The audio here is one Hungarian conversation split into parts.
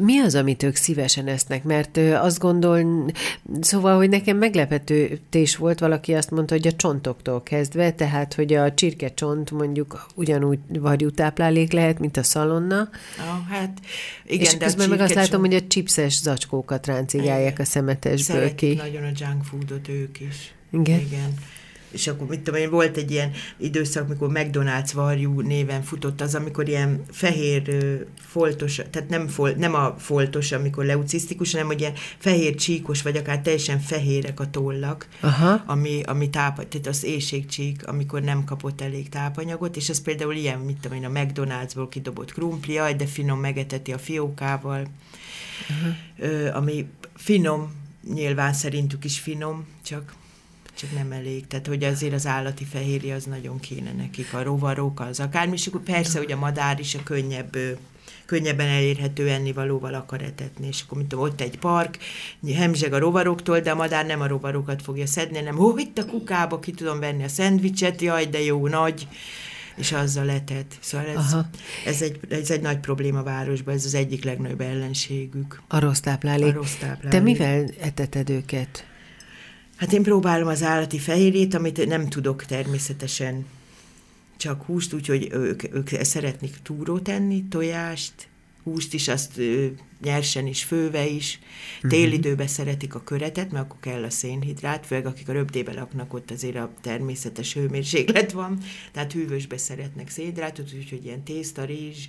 Mi az, amit ők szívesen esznek? Mert szóval, hogy nekem meglepetés volt, valaki azt mondta, hogy a csontoktól kezdve, tehát, hogy a csirkecsont mondjuk ugyanúgy varjútáplálék lehet, mint a szalonna. Hát igen, és közben meg azt látom, hogy a chipses zacskókat ráncigálják a szemetesből szeretik ki. nagyon a junk foodot ők is. Igen. És akkor, mit tudom én, volt egy ilyen időszak, mikor McDonald's varjú néven futott az, amikor ilyen fehér foltos, tehát nem a foltos, amikor leucisztikus, hanem hogy ilyen fehér csíkos, vagy akár teljesen fehérek a tollak, ami tehát az éhségcsík, amikor nem kapott elég tápanyagot, és ez például ilyen, mit tudom én, a McDonald'sból kidobott krumpli, de finom megeteti a fiókával, ami finom, nyilván szerintük is finom, csak nem elég. Tehát, hogy azért az állati fehérje az nagyon kéne nekik, a rovarok, az akármi, és akkor persze, hogy a madár is a könnyebben elérhető ennivalóval akar etetni, és akkor, mint tudom, ott egy park, hemzseg a rovaroktól, de a madár nem a rovarokat fogja szedni, hanem itt a kukába ki tudom venni a szendvicset, jaj, de jó, nagy, és azzal etet. Szóval ez egy nagy probléma a városban, ez az egyik legnagyobb ellenségük. A rossz táplálék. Te mivel eteted őket? Hát én próbálom az állati fehérjét, amit nem tudok természetesen csak húst, úgyhogy ők szeretnék túrót enni, tojást, húst is, azt nyersen is, főve is. Télidőben szeretik a köretet, mert akkor kell a szénhidrát, főleg akik a röpdében laknak, ott azért a természetes hőmérséklet van, tehát hűvösbe szeretnek szénhidrátot, úgyhogy ilyen tészta, rizs,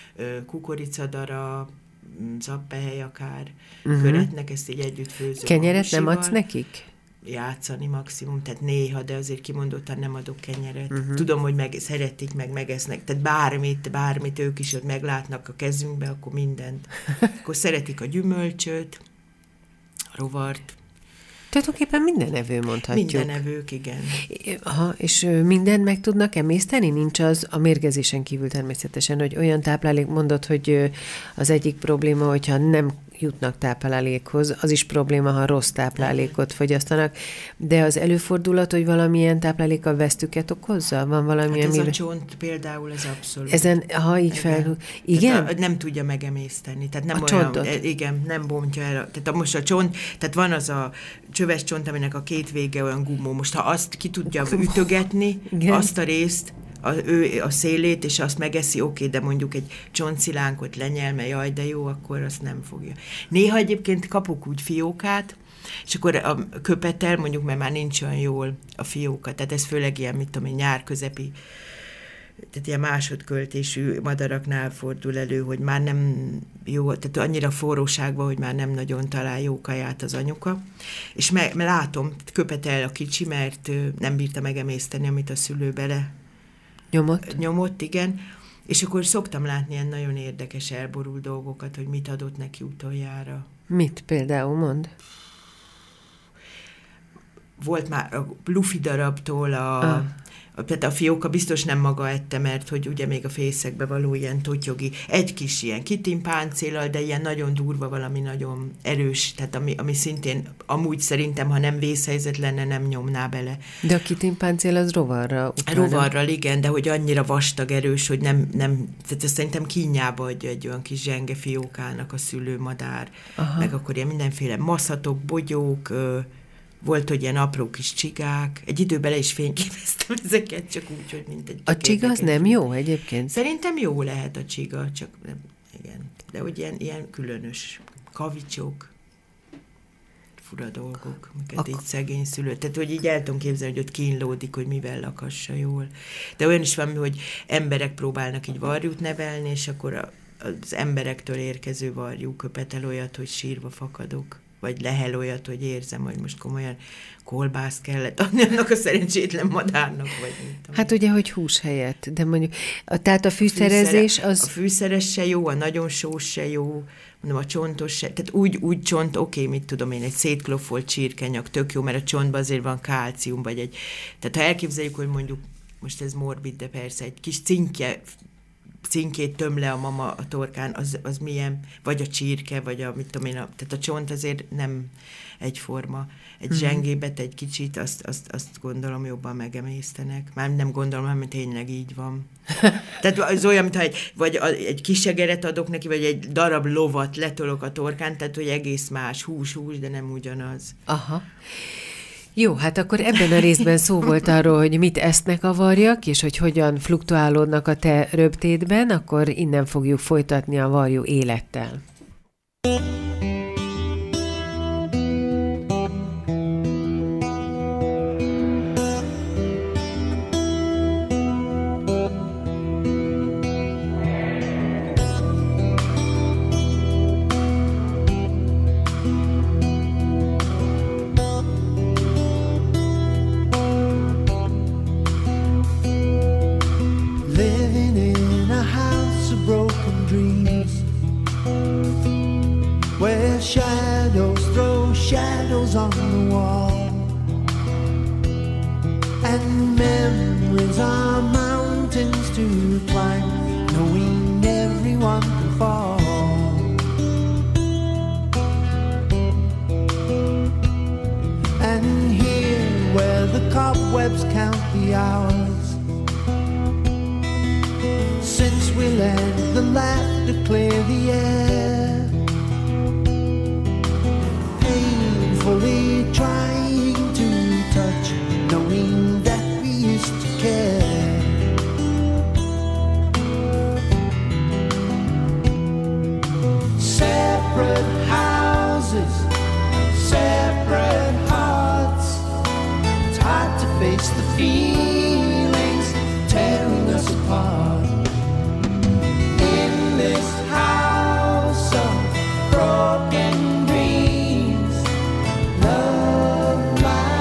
kukoricadara, zappehely akár, köretnek, ezt így együtt főzöm. Kenyeret nem adsz nekik? Játszani maximum, tehát néha, de azért kimondottan nem adok kenyeret. Tudom, hogy szeretik, megesznek, tehát bármit ők is ott meglátnak a kezünkbe, akkor mindent. Akkor szeretik a gyümölcsöt, a rovart. Tulajdonképpen minden evő mondhatjuk. Minden evők, igen. És mindent meg tudnak emészteni? Nincs az a mérgezésen kívül természetesen, hogy olyan táplálék, mondod, hogy az egyik probléma, hogyha nem jutnak táplálékhoz, az is probléma, ha rossz táplálékot fogyasztanak, de az előfordulat, hogy valamilyen táplálék a vesztüket okozza? Van valamilyen... Hát ez a csont például, ez abszolút. Ezen, ha így fel... Igen? Nem tudja megemészteni. Tehát nem a olyan, csontot? Igen, nem bontja el. Tehát most a csont, tehát van az a csöves csont, aminek a két vége olyan gumó. Most ha azt ki tudja ütögetni, azt a részt, a szélét, és azt megeszi, oké, de mondjuk egy csontszilánkot lenyelme, jaj, de jó, akkor azt nem fogja. Néha egyébként kapok úgy fiókát, és akkor a köpetel, mondjuk, mert már nincs olyan jól a fióka, tehát ez főleg ilyen, mit tudom én, nyár közepi, tehát ilyen másodköltésű madaraknál fordul elő, hogy már nem jó, tehát annyira forróságban, hogy már nem nagyon talál jó kaját az anyuka. És látom, köpetel a kicsi, mert nem bírta megemészteni, amit a szülő bele nyomott, igen. És akkor szoktam látni ilyen nagyon érdekes elborult dolgokat, hogy mit adott neki utoljára. Mit például mond? Volt már a lufi darabtól tehát a fióka biztos nem maga ette, mert hogy ugye még a fészekbe való ilyen totyogi, egy kis ilyen kitimpáncéllal, de ilyen nagyon durva, valami nagyon erős, tehát ami szintén amúgy szerintem, ha nem vészhelyzet lenne, nem nyomná bele. De a kitimpáncél az rovarra utal, rovarral, igen, de hogy annyira vastag, erős, hogy nem tehát ezt szerintem kínjába adja egy olyan kis zsenge fiókának a szülőmadár, meg akkor ilyen mindenféle maszatok, bogyók, volt, hogy ilyen apró kis csigák. Egy időben le is fényképeztem ezeket, csak úgy, hogy mint egy... A csiga az nem jó egyébként? Szerintem jó lehet a csiga, csak nem, igen. De hogy ilyen különös kavicsok, fura dolgok, amiket így szegény szülő. Tehát, hogy így el tudom képzelni, hogy ott kínlódik, hogy mivel lakassa jól. De olyan is van, hogy emberek próbálnak így varjút nevelni, és akkor az emberektől érkező varjú köpetel olyat, hogy sírva fakadok. Vagy lehel olyat, hogy érzem, hogy most komolyan kolbászt kellett adni annak a szerencsétlen madárnak, vagy mint tudom. Hát ugye, hogy hús helyett, de mondjuk, tehát a fűszerezés az... A fűszeres se jó, a nagyon sós se jó, mondom, a csontos se, tehát úgy csont, oké, mit tudom én, egy szétkloffolt csirkenyag, tök jó, mert a csontban azért van kálcium, vagy egy, tehát ha elképzeljük, hogy mondjuk, most ez morbid, de persze, egy kis cinkje cinkét töm le a mama a torkán, az milyen, vagy a csirke, vagy a, mit tudom én, tehát a csont azért nem egyforma. Egy zsengébet egy kicsit, azt gondolom jobban megemésztenek. Már nem gondolom, hanem tényleg így van. Tehát az olyan, mintha egy kisegeret adok neki, vagy egy darab lovat letolok a torkán, tehát hogy egész más, hús, de nem ugyanaz. Aha. Jó, hát akkor ebben a részben szó volt arról, hogy mit esznek a varjak, és hogy hogyan fluktuálódnak a te röptédben, akkor innen fogjuk folytatni a varjú élettel. On the wall, and memories are mountains to climb, knowing everyone can fall. And here where the cobwebs count the hours, since we let the laughter clear the air, painfully trying to touch, knowing that we used to care. Separate houses, separate hearts. It's hard to face the feelings tearing us apart. In this house of broken dreams, love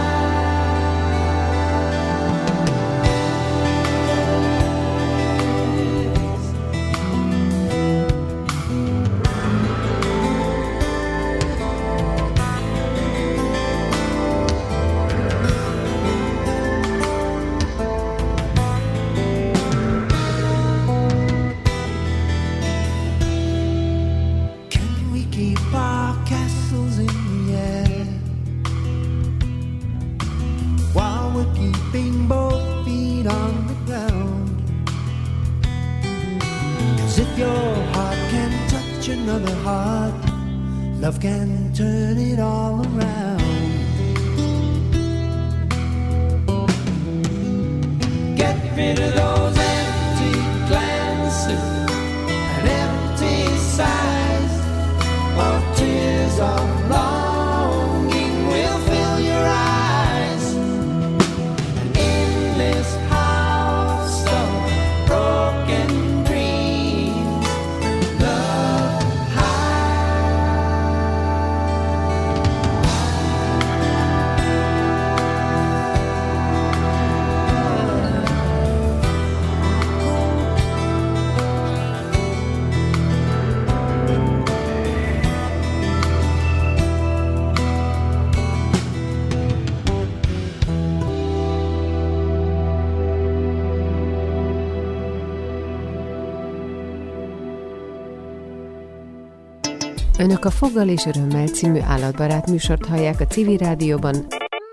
another heart, love can turn it all around. Get rid of those empty glances and empty sighs, or tears of longing will fill your eyes. And in this house of broken dreams, love Önök a Foggal és Örömmel című állatbarát műsort hallják a Civil Rádióban.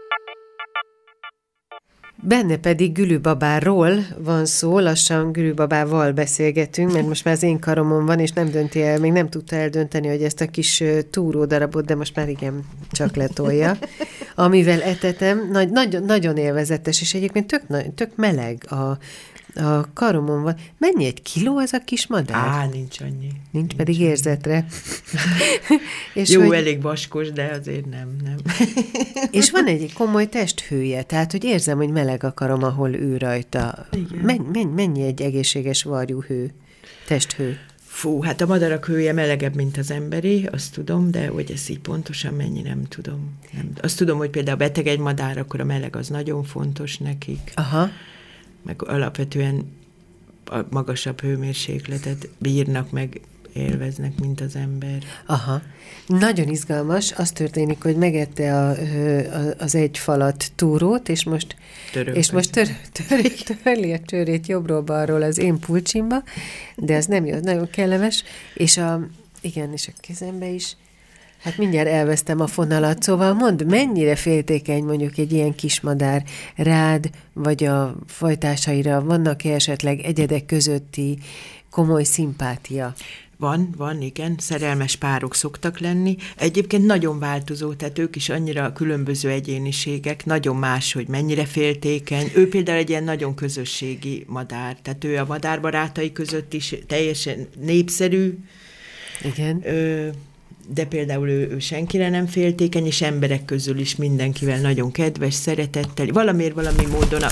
Benne pedig Gülübabáról van szó, lassan Gülübabával beszélgetünk, mert most már az én karomon van, és nem dönti el, még nem tudta eldönteni, hogy ezt a kis túró darabot, de most már igen, csak letolja. Amivel etetem, nagyon élvezetes, és egyébként tök meleg a karomon van. Mennyi egy kiló az a kis madár? Nincs annyi. Nincs pedig annyi. Érzetre. És jó, hogy... elég vaskos, de azért nem. És van egy komoly testhője, tehát, hogy érzem, hogy meleg a karom, ahol ő rajta. Mennyi egy egészséges varjúhő, testhő? Fú, hát a madarak hője melegebb, mint az emberi, azt tudom, de hogy ez így pontosan mennyi, nem tudom. Azt tudom, hogy például beteg egy madár, akkor a meleg az nagyon fontos nekik. Aha. Meg alapvetően a magasabb hőmérsékletet bírnak, meg élveznek, mint az ember. Aha. Nagyon izgalmas. Az történik, hogy megette az egy falat túrót, és most törli a csőrét jobbról-balról az én pulcsimba, de ez nem jó, nagyon kellemes, és és a kezembe is. Hát mindjárt elvesztem a fonalat, szóval mondd, mennyire féltékeny mondjuk egy ilyen kismadár rád, vagy a fajtásaira, vannak-e esetleg egyedek közötti komoly szimpátia? Van, igen, szerelmes párok szoktak lenni. Egyébként nagyon változó, tehát ők is annyira különböző egyéniségek, nagyon más, hogy mennyire féltékeny. Ő például egy ilyen nagyon közösségi madár, tehát ő a madárbarátai között is teljesen népszerű. Igen. De például ő senkire nem féltékeny, és emberek közül is mindenkivel nagyon kedves, szeretettel, valami módon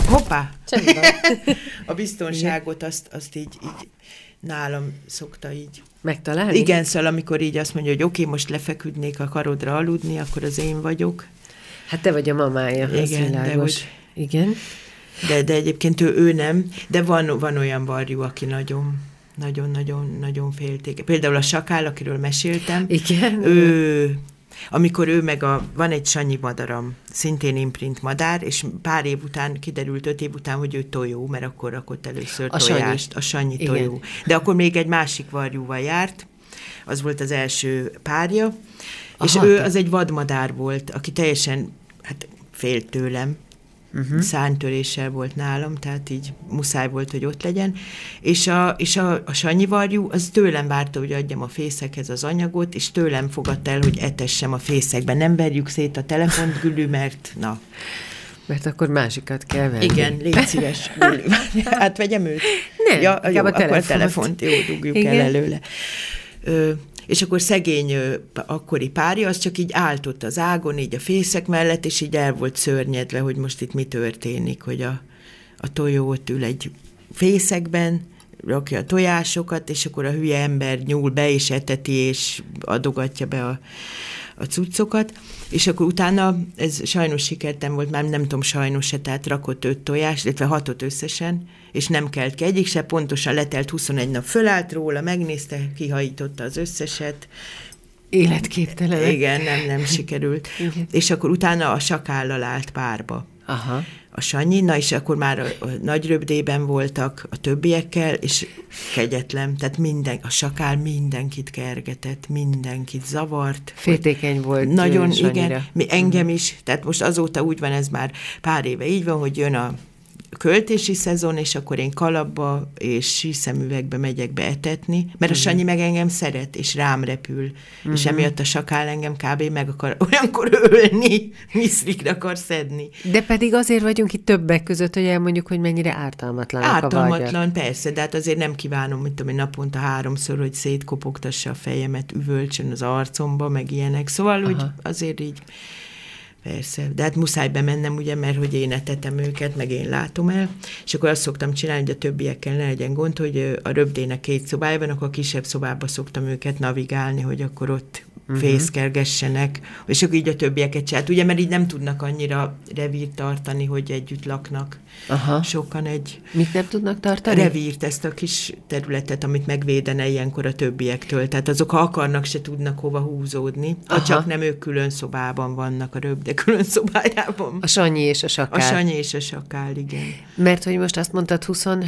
a biztonságot azt így nálam szokta így megtalálni? Igen, szóval amikor így azt mondja, hogy oké, most lefeküdnék a karodra aludni, akkor az én vagyok. Hát te vagy a mamája, igen, de hogy, igen. De egyébként ő nem, de van olyan varjú, aki nagyon féltékeny. Például a sakál, akiről meséltem. Igen. Amikor van egy sanyi madaram, szintén imprint madár, és pár év után kiderült, 5 év után, hogy ő tojó, mert akkor rakott először tojást, a sanyi tojó. Igen. De akkor még egy másik varjúval járt, az volt az első párja, és ő az egy vadmadár volt, aki teljesen félt tőlem, szárnytöréssel volt nálam, tehát így muszáj volt, hogy ott legyen, és a sanyi varjú, az tőlem várta, hogy adjam a fészekhez az anyagot, és tőlem fogadta el, hogy etessem a fészekben. Nem verjük szét a telefont, Gülü, mert Mert akkor másikat kell venni. Igen, légy szíves, Gülü. Átvegyem őt? Nem, jó, akkor a telefont, jó, dugjuk el előle. És akkor szegény akkori párja, az csak így állt ott az ágon, így a fészek mellett, és így el volt szörnyedve, hogy most itt mi történik, hogy a tojó ott ül egy fészekben, rakja a tojásokat, és akkor a hülye ember nyúl be, és eteti, és adogatja be a cuccokat, és akkor utána, ez sajnos sikertem volt, már nem tudom, sajnos-e, tehát rakott 5 tojást, illetve 6 összesen, és nem kelt ki egyik se, pontosan letelt 21 nap, fölállt róla, megnézte, kihajította az összeset. Életképtelen. Igen, nem sikerült. Igen. És akkor utána a sakállal állt párba. Aha. A Sanyi, és akkor már a nagy röbdében voltak a többiekkel, és kegyetlen, tehát a sakál mindenkit kergetett, mindenkit zavart. Féltékeny volt nagyon, Sanyira. Igen, engem is, tehát most azóta úgy van, ez már pár éve így van, hogy jön a költési szezon, és akkor én kalapba és síszemüvegbe megyek be etetni, mert a Sanyi meg engem szeret, és rám repül, és emiatt a sakál engem kb. Meg akar olyankor ölni, miszlikre akar szedni. De pedig azért vagyunk itt többek között, hogy elmondjuk, hogy mennyire ártalmatlanak a vargyak. Ártalmatlan, persze, de hát azért nem kívánom, mint tudom, naponta 3-szor, hogy szétkopogtassa a fejemet, üvölcsön az arcomba, meg ilyenek. Szóval, hogy azért így persze, de hát muszáj bemennem, ugye, mert hogy én etetem őket, meg én látom el, és akkor azt szoktam csinálni, hogy a többiekkel ne legyen gond, hogy a röbdének 2 szobája van, akkor a kisebb szobába szoktam őket navigálni, hogy akkor ott fészkelgessenek, és akkor így a többieket csinált, ugye, mert így nem tudnak annyira revírt tartani, hogy együtt laknak. Aha. Sokan Mit nem tudnak tartani? Revírt, ezt a kis területet, amit megvédene ilyenkor a többiektől. Tehát azok, ha akarnak, se tudnak hova húzódni. Csak nem ők külön szobában vannak, a röbde külön szobájában. A Sanyi és a sakál. A Sanyi és a sakál, igen. Mert hogy most azt mondtad,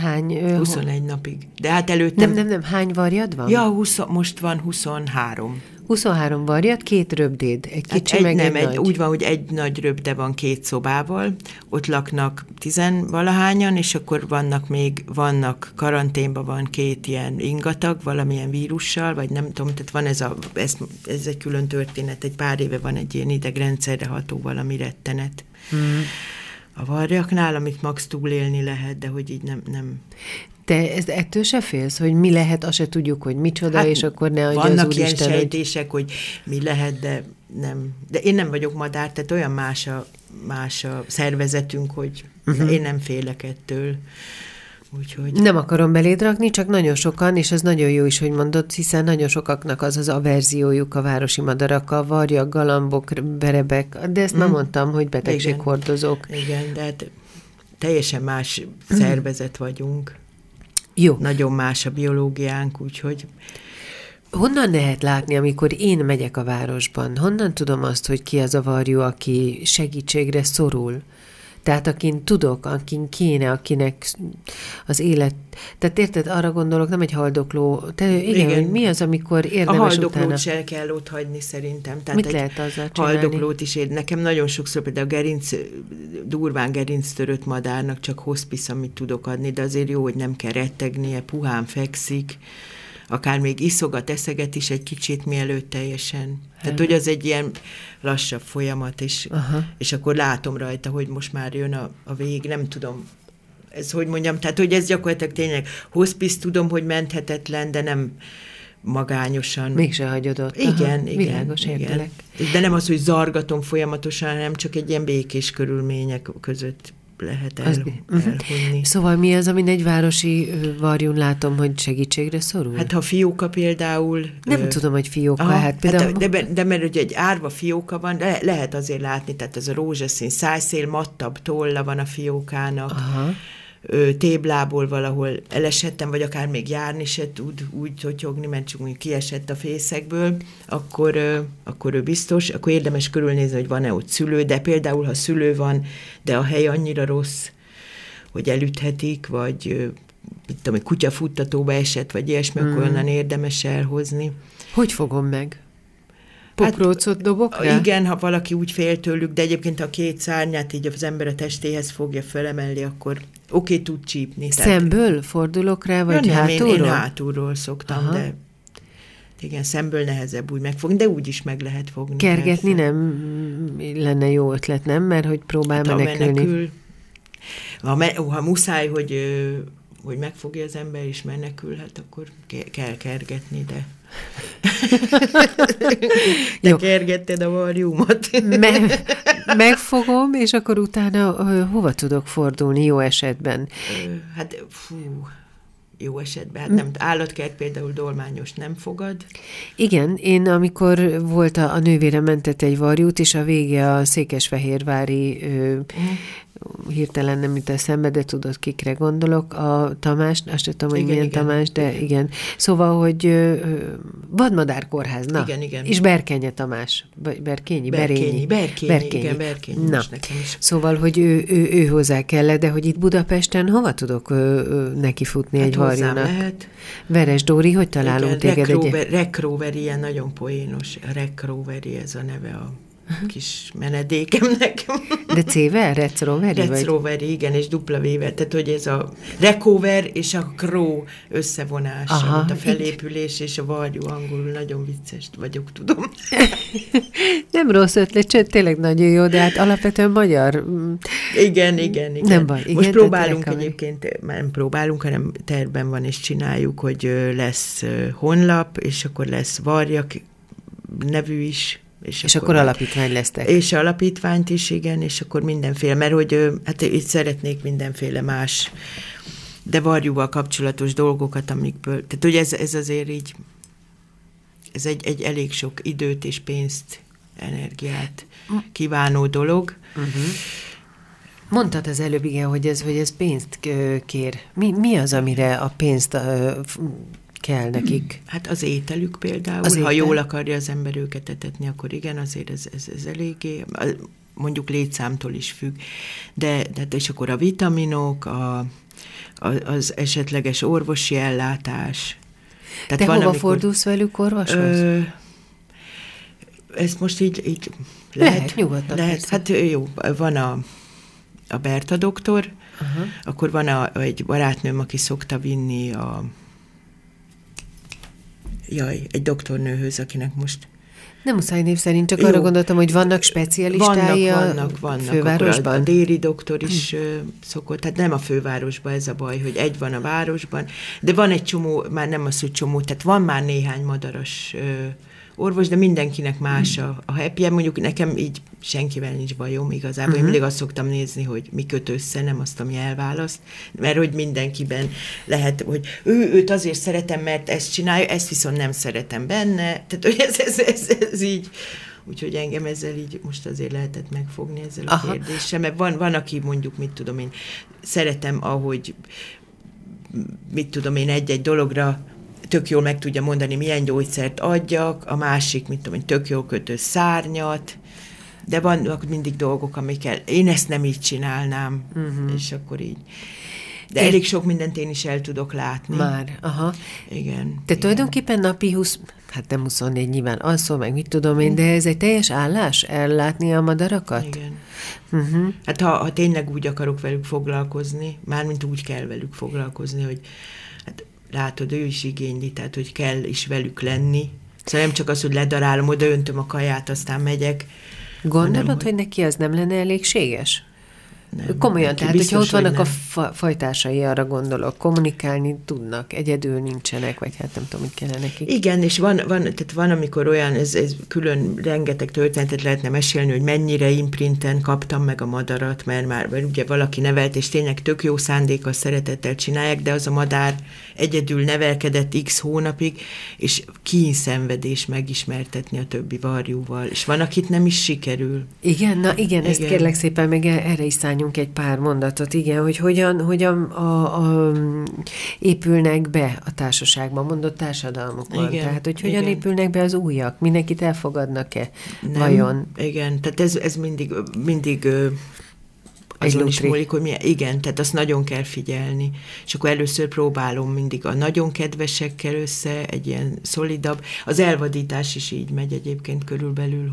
21 napig. De hát előtte... Nem, hány varjad van? Ja, most van 23. 23 varjat, 2 röbdéd, egy kicsi, meg egy nagy. Úgy van, hogy egy nagy röbde van 2 szobával, ott laknak 10-valahányan, és akkor vannak karanténban van 2 ilyen ingatag, valamilyen vírussal, vagy nem tudom, tehát van ez egy külön történet, egy pár éve van egy ilyen idegrendszerre ható valami rettenet. A varjaknál, amit max túlélni lehet, de hogy így nem. Te ettől se félsz, hogy mi lehet, azt se tudjuk, hogy micsoda, és akkor ne adja az Úristen. Vannak ilyen sejtések, hogy mi lehet, de nem. De én nem vagyok madár, tehát olyan más a szervezetünk, hogy én nem félek ettől. Úgyhogy... Nem akarom beléd rakni, csak nagyon sokan, és ez nagyon jó is, hogy mondod, hiszen nagyon sokaknak az averziójuk a városi madarakkal, varjak, galambok, berebek, de ezt már mondtam, hogy betegséghordozók. Igen, de hát teljesen más szervezet vagyunk. Jó. Nagyon más a biológiánk, úgyhogy... Honnan lehet látni, amikor én megyek a városban? Honnan tudom azt, hogy ki az a varjú, aki segítségre szorul? Tehát akin tudok, akin kéne, akinek az élet... Tehát érted, arra gondolok, nem egy haldokló... Igen, hogy mi az, amikor érdemes a haldoklót utána... se kell ott hagyni szerintem. Tehát mit lehet azzal csinálni? Haldoklót is ér. Nekem nagyon sokszor például durván gerinctörött madárnak csak hospice, amit tudok adni, de azért jó, hogy nem kell rettegnie, puhán fekszik, akár még iszogat, eszeget is egy kicsit, mielőtt teljesen. Tehát, hogy az egy ilyen lassabb folyamat, és akkor látom rajta, hogy most már jön a vég, nem tudom, ez hogy mondjam, tehát, hogy ez gyakorlatilag tényleg hospice, tudom, hogy menthetetlen, de nem magányosan. Mégse hagyod ott. Igen. Világos, értelek. De nem az, hogy zargatom folyamatosan, hanem csak egy ilyen békés körülmények között lehet elhunni. Szóval mi az, amin egy városi varjún látom, hogy segítségre szorul? Hát ha fióka például... Nem tudom, hogy fióka. Hát például... de mert ugye egy árva fióka van, de lehet azért látni, tehát ez a rózsaszín szájszél, mattabb tolla van a fiókának, téblából valahol elesettem, vagy akár még járni se tud úgy totyogni, mert csak mondjuk kiesett a fészekből, akkor ő biztos, akkor érdemes körülnézni, hogy van-e ott szülő, de például, ha szülő van, de a hely annyira rossz, hogy elüthetik, vagy mit tudom, egy kutyafuttatóba esett, vagy ilyesmi, akkor onnan érdemes elhozni. Hogy fogom meg? Pokrócot dobok rá? Igen, ha valaki úgy fél tőlük, de egyébként ha két szárnyát így az ember a testéhez fogja felemelni, akkor tud csípni. Szemből fordulok rá, vagy hátulról? Én hátulról szoktam, de igen, szemből nehezebb úgy megfogni, de úgy is meg lehet fogni. Kergetni persze. Nem lenne jó ötlet, nem? Mert hogy próbál menekülni. Ha muszáj, hogy megfogja az ember és menekül, hát akkor kell kergetni, de... Te kergetted a varjúmat. Megfogom, és akkor utána hova tudok fordulni jó esetben? Hát jó esetben. Hát nem, állatkert például dolmányos nem fogad. Igen, én amikor volt a nővérem mentett egy varjút, és a vége a székesfehérvári hirtelen nem jut eszembe, de tudod, kikre gondolok. A Tamás, azt tudom, hogy milyen Tamás, de igen. Szóval, hogy Vadmadár kórház, na. Igen. És Berkenye Tamás. Berkényi. Igen, Berkényi. Na, szóval, hogy ő hozzá kellett, de hogy itt Budapesten hova tudok nekifutni egy varjúnak? Lehet. Veres Dóri, hogy találunk téged? Rekroveri, ilyen nagyon poénos. Rekroveri, ez a neve a kis menedékemnek. De C-vel? Recroveri? Recroveri, igen, és W-vel. Tehát, hogy ez a recover és a crow összevonása, mint a felépülés és a varjú, angolul nagyon vicces vagyok, tudom. Nem rossz ötlet, tényleg nagyon jó, de hát alapvetően magyar. Igen. Nem baj. Igen, most próbálunk egyébként, nem próbálunk, hanem tervben van, és csináljuk, hogy lesz honlap, és akkor lesz Varjak nevű is, és akkor alapítvány lesztek. És alapítványt is, igen, és akkor mindenféle, mert hogy hát itt szeretnék mindenféle más, de varjúval kapcsolatos dolgokat, amikből, tehát hogy ez azért így, ez egy elég sok időt és pénzt, energiát kívánó dolog. Mondtad az előbb, igen, hogy ez pénzt kér. Mi az, amire a pénzt kell nekik? Hát az ételük például, ha jól akarja az ember őket etetni, akkor igen, azért ez eléggé, mondjuk létszámtól is függ, de és akkor a vitaminok, az esetleges orvosi ellátás. Tehát te hova fordulsz velük orvoshoz? Ez most így lehet nyugodtan. Lehet, hát jó, van a Berta doktor, akkor van egy barátnőm, aki szokta vinni egy doktornőhöz, akinek most... Nem muszáj név szerint, csak arra gondoltam, hogy vannak specialistái vannak. Fővárosban? A déri doktor is szokott, tehát nem a fővárosban ez a baj, hogy egy van a városban, de van egy csomó, már nem az, hogy csomó, tehát van már néhány madaras orvos, de mindenkinek más a happy. Mondjuk nekem így senkivel nincs bajom igazából. Én mindig azt szoktam nézni, hogy mi köt össze, nem azt, ami elválaszt, mert hogy mindenkiben lehet, hogy őt azért szeretem, mert ezt csinálja, ezt viszont nem szeretem benne. Tehát, hogy ez így, úgyhogy engem ezzel így most azért lehetett megfogni ezzel a kérdéssel, mert van, aki mondjuk, mit tudom én, szeretem, ahogy mit tudom én, egy-egy dologra tök jól meg tudja mondani, milyen gyógyszert adjak, a másik, mit tudom, tök jól kötő szárnyat, de vannak mindig dolgok, amikkel én ezt nem így csinálnám, és akkor így. De elég sok mindent én is el tudok látni. Már, aha. Igen. Te tulajdonképpen napi hát nem 24 nyilván alszol, meg mit tudom én, de ez egy teljes állás, ellátni a madarakat? Igen. Hát ha tényleg úgy akarok velük foglalkozni, mármint úgy kell velük foglalkozni, hogy hát látod, ő is igényli, tehát hogy kell is velük lenni. Szóval nem csak az, hogy ledarálom, oda öntöm a kaját, aztán megyek. Gondolod, hogy neki az nem lenne elégséges? Nem, komolyan, tehát hogyha ott vannak nem. a fajtásai, arra gondolok, kommunikálni tudnak, egyedül nincsenek, vagy hát nem tudom, mit kellene nekik. Igen, és van amikor olyan, ez külön rengeteg történetet lehetne mesélni, hogy mennyire imprinten kaptam meg a madarat, mert ugye valaki nevelt, és tényleg tök jó szándékkal, szeretettel csinálják, de az a madár egyedül nevelkedett x hónapig, és kínszenvedés megismertetni a többi varjúval, és van, akit nem is sikerül. Igen, na igen, ezt kérlek szépen, meg erre is szálljunk egy pár mondatot, igen, hogy hogyan épülnek be a társaságban, mondott társadalmukban. Igen, tehát, hogy hogyan épülnek be az újak, mindenkit elfogadnak-e, vajon? Igen, tehát ez mindig azon is múlik, hogy milyen, igen, tehát azt nagyon kell figyelni. És akkor először próbálom mindig a nagyon kedvesekkel össze, egy ilyen szolidabb. Az elvadítás is így megy egyébként körülbelül,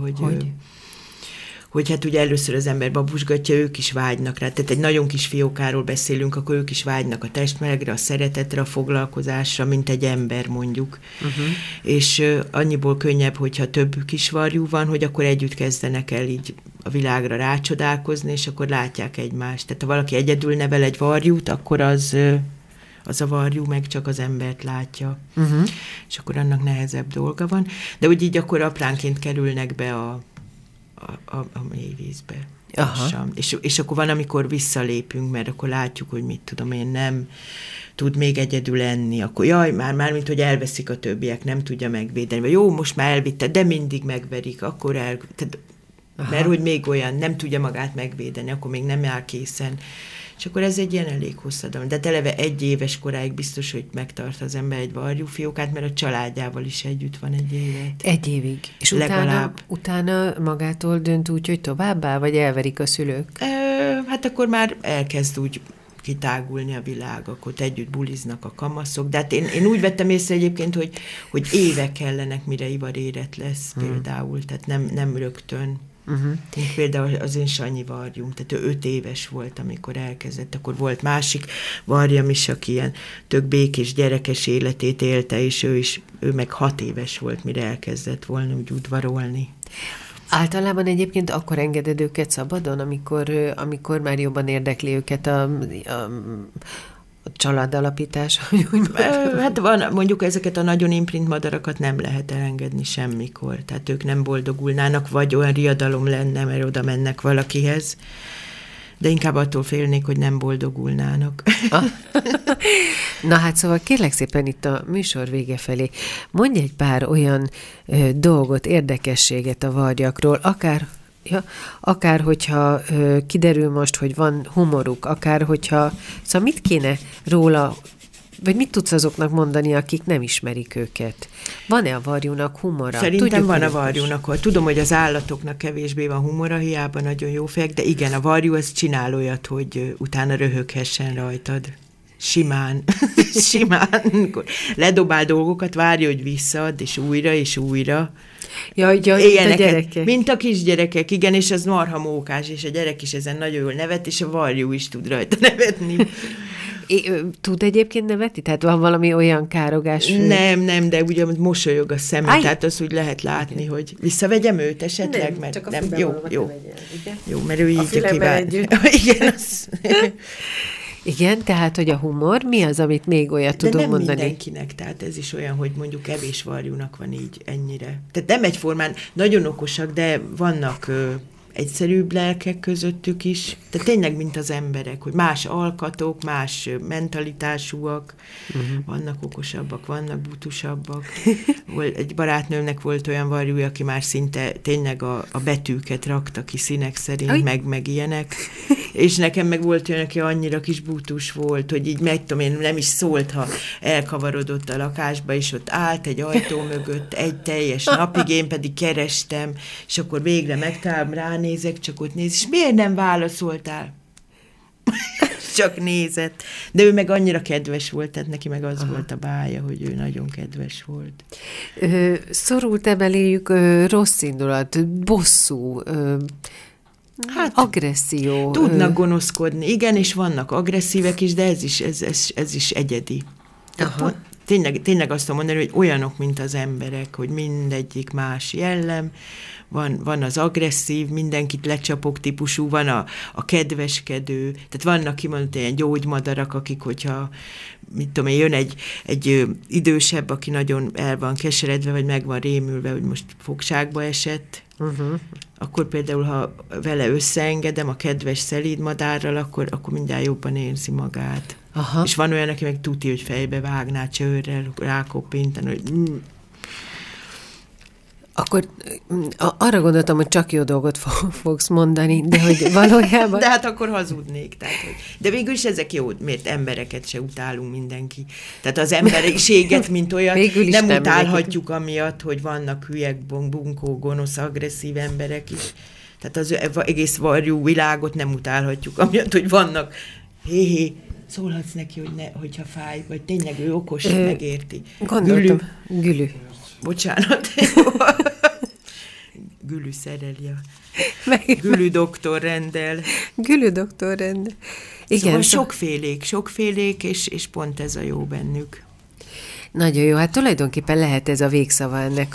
hogy hát ugye először az ember babusgatja, ők is vágynak rá. Tehát egy nagyon kis fiókáról beszélünk, akkor ők is vágynak a testmelegre, a szeretetre, a foglalkozásra, mint egy ember mondjuk. És annyiból könnyebb, hogyha több kis varjú van, hogy akkor együtt kezdenek el így a világra rácsodálkozni, és akkor látják egymást. Tehát ha valaki egyedül nevel egy varjút, akkor az a varjú meg csak az embert látja. És akkor annak nehezebb dolga van. De úgy így akkor apránként kerülnek be a mélyvízbe. És akkor van, amikor visszalépünk, mert akkor látjuk, hogy mit tudom én, nem tud még egyedül enni, akkor már mint hogy elveszik a többiek, nem tudja megvédeni, vagy jó, most már elvitte, de mindig megverik, akkor mert hogy még olyan, nem tudja magát megvédeni, akkor még nem áll készen. És akkor ez egy ilyen elég hosszadalom. De eleve 1 éves koráig biztos, hogy megtart az ember egy varjúfiókát, mert a családjával is együtt van 1 évet. 1 évig. És utána magától dönt úgy, hogy továbbá, vagy elverik a szülők? Hát akkor már elkezd úgy kitágulni a világ, akkor együtt buliznak a kamaszok. De hát én úgy vettem észre egyébként, hogy évek kellenek, mire ivarérett lesz például, tehát nem rögtön. Például az én Sanyi varjunk, tehát ő 5 éves volt, amikor elkezdett, akkor volt másik varjam is, aki ilyen tök békés gyerekes életét élte, és ő meg 6 éves volt, mire elkezdett volna úgy udvarolni. Általában egyébként akkor engeded őket szabadon, amikor már jobban érdekli őket a családalapítás? Hát van, mondjuk ezeket a nagyon imprint madarakat nem lehet elengedni semmikor, tehát ők nem boldogulnának, vagy olyan riadalom lenne, mert oda mennek valakihez, de inkább attól félnék, hogy nem boldogulnának. Na hát szóval kérlek szépen itt a műsor vége felé, mondj egy pár olyan dolgot, érdekességet a varjakról, akár hogyha kiderül most, hogy van humoruk, akár hogyha... Szóval mit kéne róla, vagy mit tudsz azoknak mondani, akik nem ismerik őket? Van-e a varjúnak humora? Szerintem van a varjúnak. Tudom, hogy az állatoknak kevésbé van humora, hiába nagyon jó fejek, de igen, a varjú az csinál olyat, hogy utána röhöghessen rajtad. Simán. Ledobál dolgokat, várja, hogy visszaad, és újra. Jaj, a gyerekek. Mint a kisgyerekek, igen, és az marha mókás, és a gyerek is ezen nagyon jól nevet, és a varjú is tud rajta nevetni. Tud egyébként nevetni? Tehát van valami olyan károgás? Nem, de ugye mosolyog a szeme, tehát azt úgy lehet látni, hogy visszavegyem őt esetleg, nem, mert csak a nem, jó, mert ő így kíván. Igen, Igen, tehát, hogy a humor, mi az, amit még olyat tudunk mondani? De nem mindenkinek, tehát ez is olyan, hogy mondjuk kevés varjúnak van így ennyire. Tehát nem egyformán, nagyon okosak, de vannak egyszerűbb lelkek közöttük is. Tehát tényleg, mint az emberek, hogy más alkatok, más mentalitásúak, vannak okosabbak, vannak butusabbak. Egy barátnőmnek volt olyan varjúja, aki már szinte tényleg a betűket rakta ki színek szerint, meg ilyenek. És nekem meg volt olyan, aki annyira kis bútus volt, hogy így tudom én, nem is szólt, ha elkavarodott a lakásba, és ott állt egy ajtó mögött egy teljes napig, én pedig kerestem, és akkor végre megtalálom, ránézek, csak ott néz, és miért nem válaszoltál? Csak nézett. De ő meg annyira kedves volt, tehát neki meg az volt a bája, hogy ő nagyon kedves volt. Szorult-e beléjük rossz indulat, bosszú, agresszió? Tudnak gonoszkodni, igen, és vannak agresszívek is, de ez is egyedi. Tényleg azt tudom mondani, hogy olyanok, mint az emberek, hogy mindegyik más jellem, van az agresszív, mindenkit lecsapok típusú, van a kedveskedő, tehát vannak kimondott ilyen gyógymadarak, akik, hogyha, mit tudom én, jön egy idősebb, aki nagyon el van keseredve, vagy meg van rémülve, hogy most fogságba esett, akkor például, ha vele összeengedem a kedves szelíd madárral, akkor mindjárt jobban érzi magát. Aha. És van olyan, aki meg tuti, hogy fejbe vágná csőrrel, rákoppintani, hogy Akkor arra gondoltam, hogy csak jó dolgot fogsz mondani, de hogy valójában... De hát akkor hazudnék. Tehát, de végül is ezek jó, mert embereket se utálunk mindenki. Tehát az emberiséget, mint olyan, nem utálhatjuk amiatt, hogy vannak hülyek, bunkó, gonosz, agresszív emberek is. Tehát az egész varjú világot nem utálhatjuk amiatt, hogy vannak szólhatsz neki, hogyha fáj, vagy tényleg ő okos, megérti. Gondoltam, Gülü. Bocsánat. Gülü szerelje. Gülü doktor rendel. Gülü doktor rendel. Igen, szóval sokfélék, és pont ez a jó bennük. Nagyon jó, hát tulajdonképpen lehet ez a végszava ennek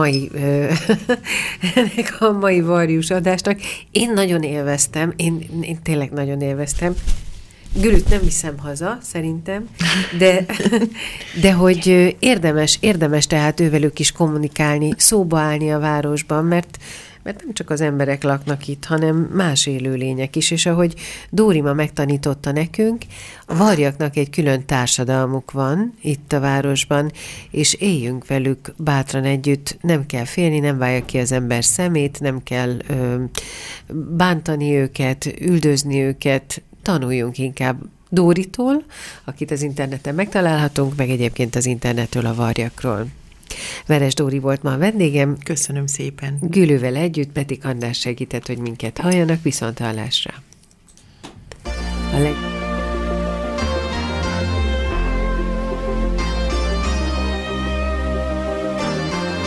a mai varjús adásnak. Én nagyon élveztem, én tényleg nagyon élveztem. Gülüt nem viszem haza, szerintem, de hogy érdemes tehát ővelük is kommunikálni, szóba állni a városban, mert nem csak az emberek laknak itt, hanem más élőlények is, és ahogy Dóri ma megtanította nekünk, a varjaknak egy külön társadalmuk van itt a városban, és éljünk velük bátran együtt, nem kell félni, nem válja ki az ember szemét, nem kell bántani őket, üldözni őket, tanuljunk inkább Dóritól, akit az interneten megtalálhatunk, meg egyébként az internettől a varjakról. Veres Dóri volt ma a vendégem. Köszönöm szépen. Gülővel együtt Petik András segített, hogy minket halljanak, viszonthallásra.